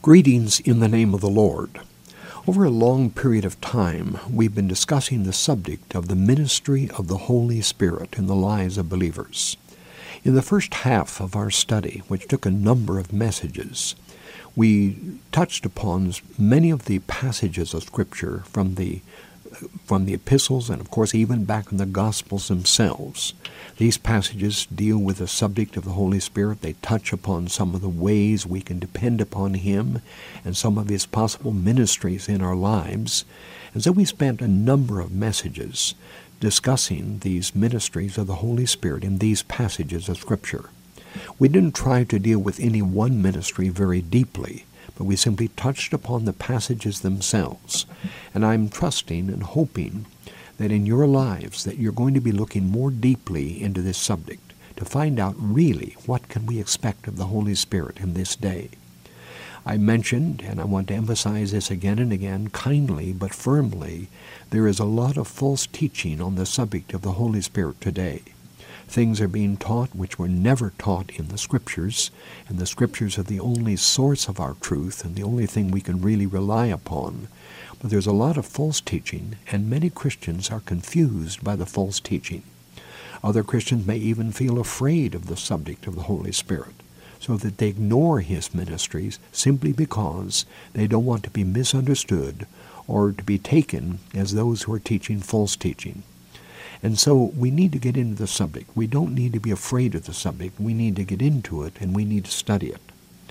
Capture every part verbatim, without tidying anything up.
Greetings in the name of the Lord. Over a long period of time, we've been discussing the subject of the ministry of the Holy Spirit in the lives of believers. In the first half of our study, which took a number of messages, we touched upon many of the passages of Scripture from the from the epistles and, of course, even back in the Gospels themselves. These passages deal with the subject of the Holy Spirit. They touch upon some of the ways we can depend upon Him and some of His possible ministries in our lives. And so we spent a number of messages discussing these ministries of the Holy Spirit in these passages of Scripture. We didn't try to deal with any one ministry very deeply, but we simply touched upon the passages themselves. And I'm trusting and hoping that in your lives that you're going to be looking more deeply into this subject to find out really what can we expect of the Holy Spirit in this day. I mentioned, and I want to emphasize this again and again, kindly but firmly, there is a lot of false teaching on the subject of the Holy Spirit today. Things are being taught which were never taught in the Scriptures, and the Scriptures are the only source of our truth and the only thing we can really rely upon. But there's a lot of false teaching, and many Christians are confused by the false teaching. Other Christians may even feel afraid of the subject of the Holy Spirit, so that they ignore His ministries simply because they don't want to be misunderstood or to be taken as those who are teaching false teaching. And so we need to get into the subject. We don't need to be afraid of the subject. We need to get into it, and we need to study it.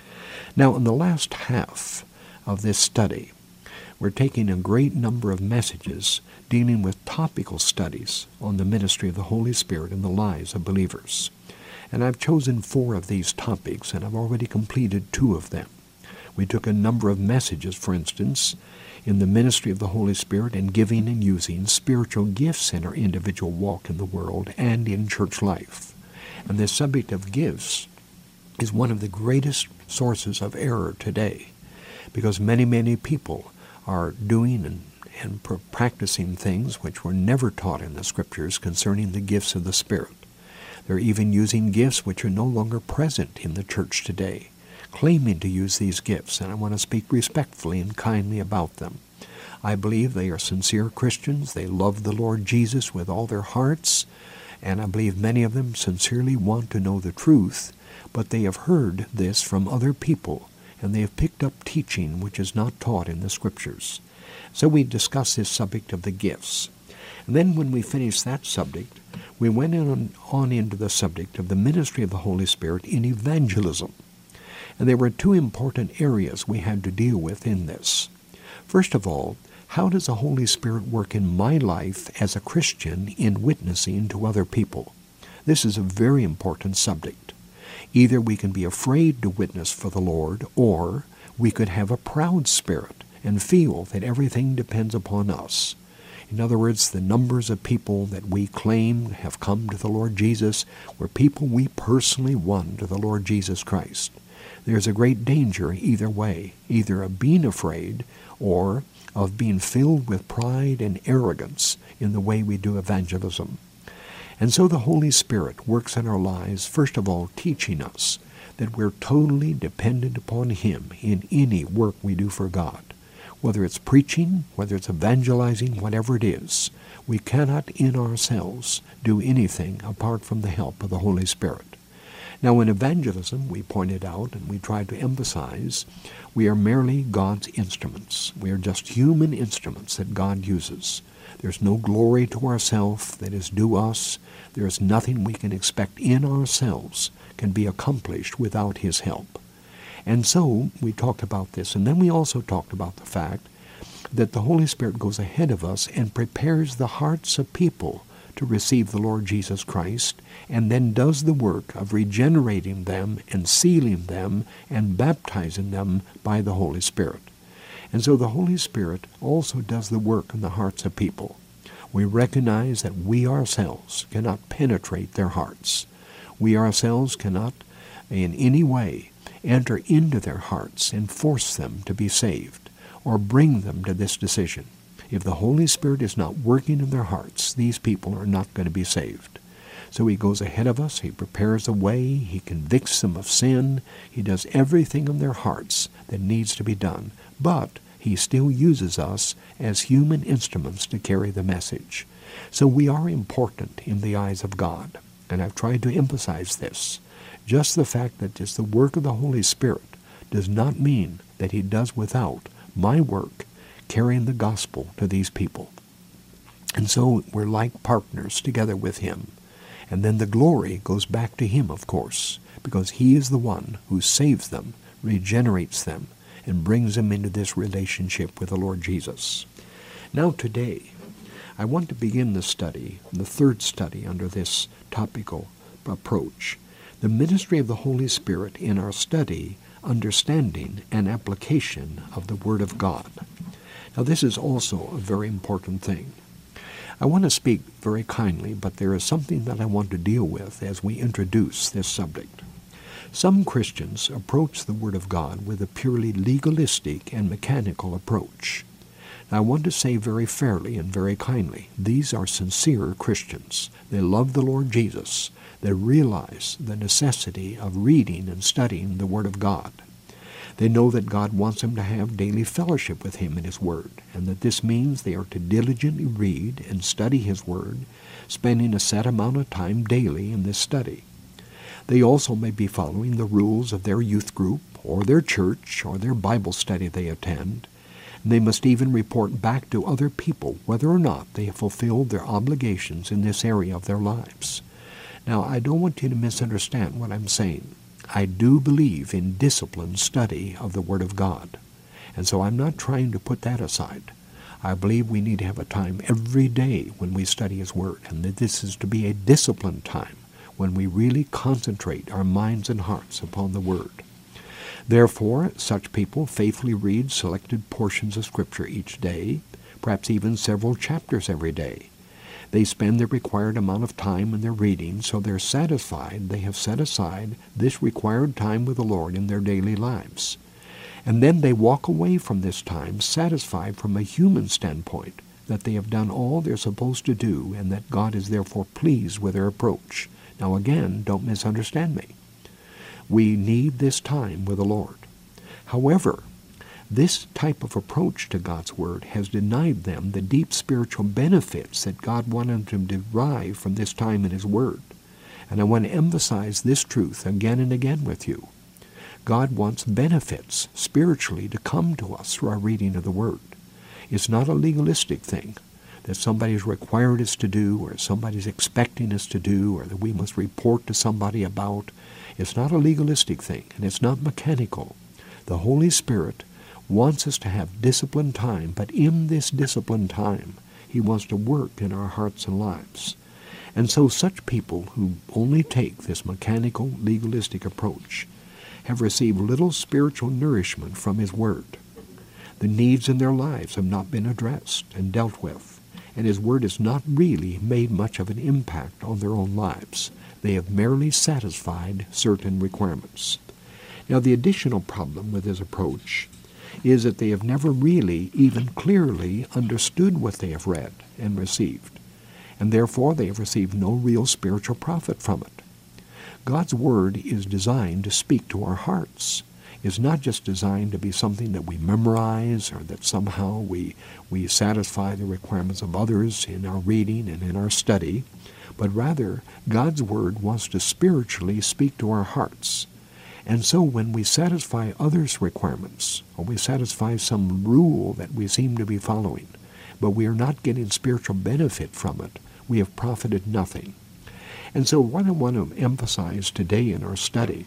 Now, in the last half of this study, we're taking a great number of messages dealing with topical studies on the ministry of the Holy Spirit in the lives of believers. And I've chosen four of these topics, and I've already completed two of them. We took a number of messages, for instance, in the ministry of the Holy Spirit and giving and using spiritual gifts in our individual walk in the world and in church life. And the subject of gifts is one of the greatest sources of error today, because many, many people are doing and, and practicing things which were never taught in the Scriptures concerning the gifts of the Spirit. They're even using gifts which are no longer present in the church today, claiming to use these gifts, and I want to speak respectfully and kindly about them. I believe they are sincere Christians. They love the Lord Jesus with all their hearts, and I believe many of them sincerely want to know the truth, but they have heard this from other people, and they have picked up teaching which is not taught in the Scriptures. So we discussed this subject of the gifts. And then when we finished that subject, we went on, on into the subject of the ministry of the Holy Spirit in evangelism. And there were two important areas we had to deal with in this. First of all, how does the Holy Spirit work in my life as a Christian in witnessing to other people? This is a very important subject. Either we can be afraid to witness for the Lord, or we could have a proud spirit and feel that everything depends upon us. In other words, the numbers of people that we claim have come to the Lord Jesus were people we personally won to the Lord Jesus Christ. There's a great danger either way, either of being afraid or of being filled with pride and arrogance in the way we do evangelism. And so the Holy Spirit works in our lives, first of all, teaching us that we're totally dependent upon Him in any work we do for God. Whether it's preaching, whether it's evangelizing, whatever it is, we cannot in ourselves do anything apart from the help of the Holy Spirit. Now, in evangelism, we pointed out and we tried to emphasize, we are merely God's instruments. We are just human instruments that God uses. There's no glory to ourselves that is due us. There is nothing we can expect in ourselves can be accomplished without His help. And so we talked about this. And then we also talked about the fact that the Holy Spirit goes ahead of us and prepares the hearts of people to receive the Lord Jesus Christ, and then does the work of regenerating them and sealing them and baptizing them by the Holy Spirit. And so the Holy Spirit also does the work in the hearts of people. We recognize that we ourselves cannot penetrate their hearts. We ourselves cannot in any way enter into their hearts and force them to be saved or bring them to this decision. If the Holy Spirit is not working in their hearts, these people are not going to be saved. So he goes ahead of us, he prepares a way, he convicts them of sin, he does everything in their hearts that needs to be done. But he still uses us as human instruments to carry the message. So we are important in the eyes of God. And I've tried to emphasize this. Just the fact that it's the work of the Holy Spirit does not mean that he does without my work carrying the gospel to these people. And so we're like partners together with him. And then the glory goes back to him, of course, because he is the one who saves them, regenerates them, and brings them into this relationship with the Lord Jesus. Now today, I want to begin the study, the third study under this topical approach, the ministry of the Holy Spirit in our study, understanding, and application of the Word of God. Now this is also a very important thing. I want to speak very kindly, but there is something that I want to deal with as we introduce this subject. Some Christians approach the Word of God with a purely legalistic and mechanical approach. Now, I want to say very fairly and very kindly, these are sincere Christians. They love the Lord Jesus. They realize the necessity of reading and studying the Word of God. They know that God wants them to have daily fellowship with him in his Word, and that this means they are to diligently read and study his Word, spending a set amount of time daily in this study. They also may be following the rules of their youth group, or their church, or their Bible study they attend. And they must even report back to other people whether or not they have fulfilled their obligations in this area of their lives. Now, I don't want you to misunderstand what I'm saying. I do believe in disciplined study of the Word of God. And so I'm not trying to put that aside. I believe we need to have a time every day when we study his Word, and that this is to be a disciplined time when we really concentrate our minds and hearts upon the Word. Therefore, such people faithfully read selected portions of Scripture each day, perhaps even several chapters every day. They spend the required amount of time in their reading, so they're satisfied they have set aside this required time with the Lord in their daily lives. And then they walk away from this time satisfied from a human standpoint that they have done all they're supposed to do and that God is therefore pleased with their approach. Now again, don't misunderstand me. We need this time with the Lord. However, this type of approach to God's Word has denied them the deep spiritual benefits that God wanted them to derive from this time in his Word. And I want to emphasize this truth again and again with you. God wants benefits spiritually to come to us through our reading of the Word. It's not a legalistic thing that somebody's required us to do, or somebody's expecting us to do, or that we must report to somebody about. It's not a legalistic thing, and it's not mechanical. The Holy Spirit wants us to have disciplined time, but in this disciplined time, he wants to work in our hearts and lives. And so such people who only take this mechanical, legalistic approach have received little spiritual nourishment from his Word. The needs in their lives have not been addressed and dealt with, and his Word has not really made much of an impact on their own lives. They have merely satisfied certain requirements. Now, the additional problem with this approach is that they have never really even clearly understood what they have read and received, and therefore they have received no real spiritual profit from it. God's Word is designed to speak to our hearts. It's not just designed to be something that we memorize or that somehow we, we satisfy the requirements of others in our reading and in our study, but rather God's Word wants to spiritually speak to our hearts. And so when we satisfy others' requirements, or we satisfy some rule that we seem to be following, but we are not getting spiritual benefit from it, we have profited nothing. And so what I want to emphasize today in our study,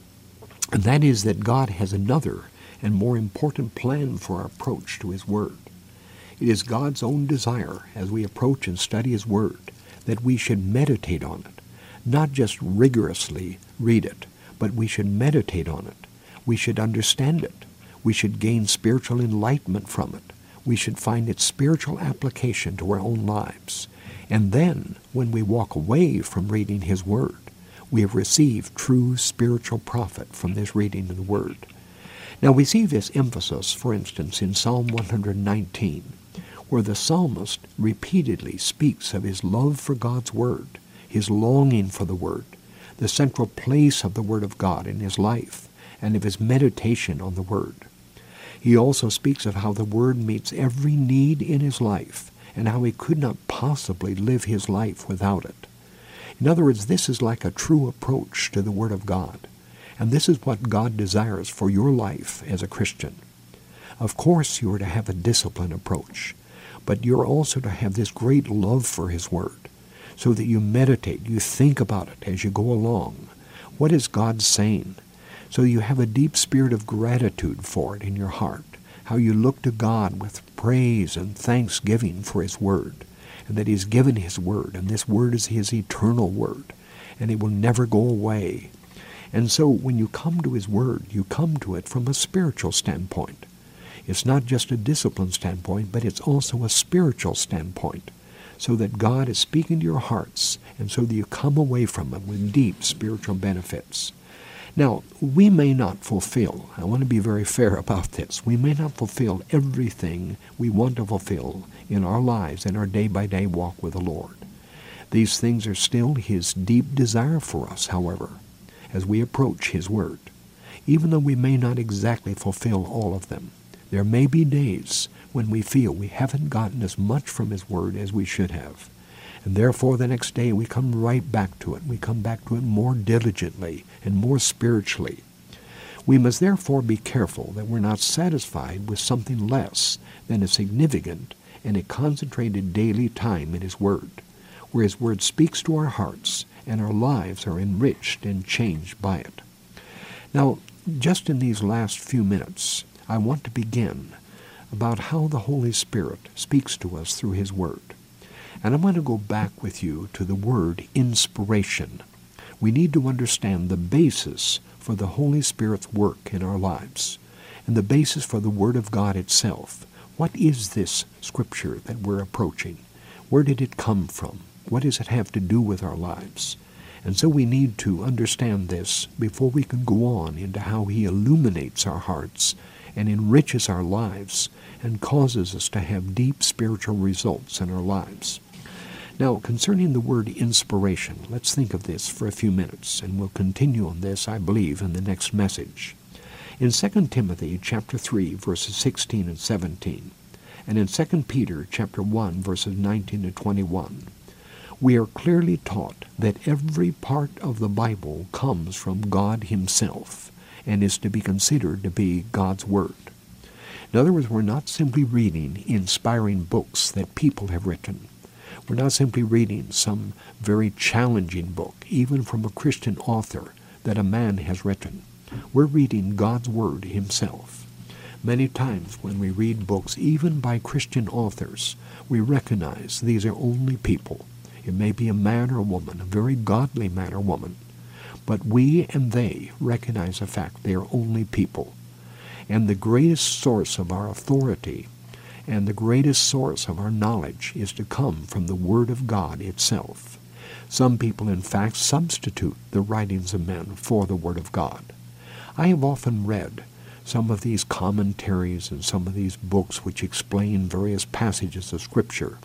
and that is that God has another and more important plan for our approach to his Word. It is God's own desire, as we approach and study his Word, that we should meditate on it, not just rigorously read it, but we should meditate on it. We should understand it. We should gain spiritual enlightenment from it. We should find its spiritual application to our own lives. And then, when we walk away from reading his Word, we have received true spiritual profit from this reading of the Word. Now we see this emphasis, for instance, in Psalm one hundred nineteen, where the psalmist repeatedly speaks of his love for God's Word his longing for the Word, the central place of the Word of God in his life, and of his meditation on the Word. He also speaks of how the Word meets every need in his life, and how he could not possibly live his life without it. In other words, this is like a true approach to the Word of God, and this is what God desires for your life as a Christian. Of course, you are to have a disciplined approach, but you're also to have this great love for his Word, so that you meditate, you think about it as you go along. What is God saying? So you have a deep spirit of gratitude for it in your heart, how you look to God with praise and thanksgiving for his Word, and that he's given his Word, and this Word is his eternal Word, and it will never go away. And so when you come to his Word, you come to it from a spiritual standpoint. It's not just a discipline standpoint, but it's also a spiritual standpoint, so that God is speaking to your hearts, and so that you come away from it with deep spiritual benefits. Now, we may not fulfill, I want to be very fair about this, we may not fulfill everything we want to fulfill in our lives, in our day-by-day walk with the Lord. These things are still his deep desire for us, however, as we approach his Word, even though we may not exactly fulfill all of them. There may be days when we feel we haven't gotten as much from his Word as we should have. And therefore the next day we come right back to it. We come back to it more diligently and more spiritually. We must therefore be careful that we're not satisfied with something less than a significant and a concentrated daily time in his Word, where his Word speaks to our hearts and our lives are enriched and changed by it. Now, just in these last few minutes, I want to begin about how the Holy Spirit speaks to us through his Word. And I'm going to go back with you to the word inspiration. We need to understand the basis for the Holy Spirit's work in our lives, and the basis for the Word of God itself. What is this Scripture that we're approaching? Where did it come from? What does it have to do with our lives? And so we need to understand this before we can go on into how he illuminates our hearts and enriches our lives and causes us to have deep spiritual results in our lives. Now, concerning the word inspiration, let's think of this for a few minutes, and we'll continue on this, I believe, in the next message. In Second Timothy chapter three, verses sixteen and seventeen, and in Second Peter chapter one, verses nineteen to twenty-one, we are clearly taught that every part of the Bible comes from God himself and is to be considered to be God's Word. In other words, we're not simply reading inspiring books that people have written. We're not simply reading some very challenging book, even from a Christian author, that a man has written. We're reading God's Word himself. Many times when we read books, even by Christian authors, we recognize these are only people. It may be a man or a woman, a very godly man or woman, but we and they recognize the fact they are only people. And the greatest source of our authority and the greatest source of our knowledge is to come from the Word of God itself. Some people, in fact, substitute the writings of men for the Word of God. I have often read some of these commentaries and some of these books which explain various passages of Scripture.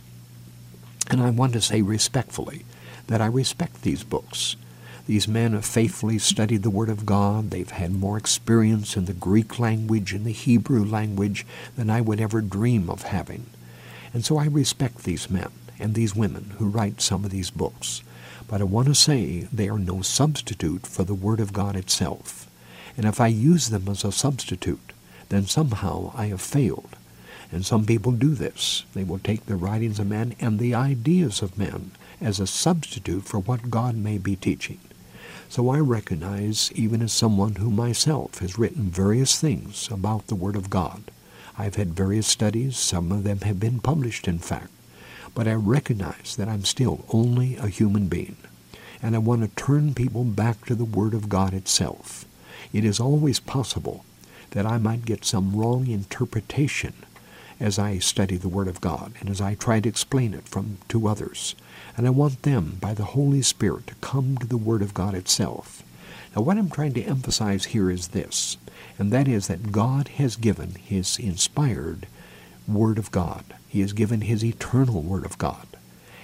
And I want to say respectfully that I respect these books. These men have faithfully studied the Word of God. They've had more experience in the Greek language and the Hebrew language than I would ever dream of having. And so I respect these men and these women who write some of these books. But I want to say they are no substitute for the Word of God itself. And if I use them as a substitute, then somehow I have failed. And some people do this. They will take the writings of men and the ideas of men as a substitute for what God may be teaching. So I recognize, even as someone who myself has written various things about the Word of God, I've had various studies, some of them have been published in fact, but I recognize that I'm still only a human being, and I want to turn people back to the Word of God itself. It is always possible that I might get some wrong interpretation as I study the Word of God and as I try to explain it from to others. And I want them, by the Holy Spirit, to come to the Word of God itself. Now, what I'm trying to emphasize here is this, and that is that God has given his inspired Word of God. He has given his eternal Word of God.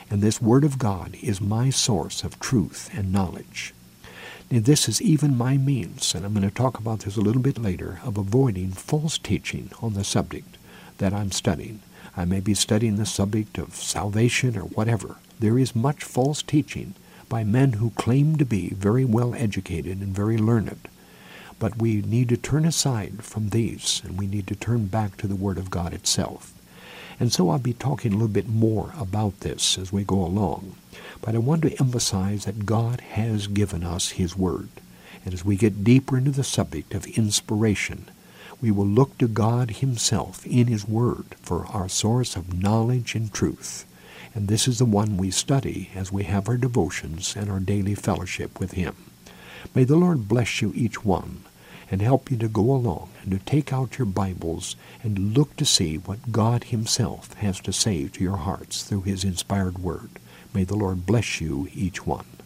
And this Word of God is my source of truth and knowledge. Now, this is even my means, and I'm going to talk about this a little bit later, of avoiding false teaching on the subject that I'm studying. I may be studying the subject of salvation or whatever. There is much false teaching by men who claim to be very well educated and very learned. But we need to turn aside from these, and we need to turn back to the Word of God itself. And so I'll be talking a little bit more about this as we go along. But I want to emphasize that God has given us His Word. And as we get deeper into the subject of inspiration, we will look to God Himself in His Word for our source of knowledge and truth. And this is the one we study as we have our devotions and our daily fellowship with Him. May the Lord bless you each one and help you to go along and to take out your Bibles and look to see what God Himself has to say to your hearts through His inspired Word. May the Lord bless you each one.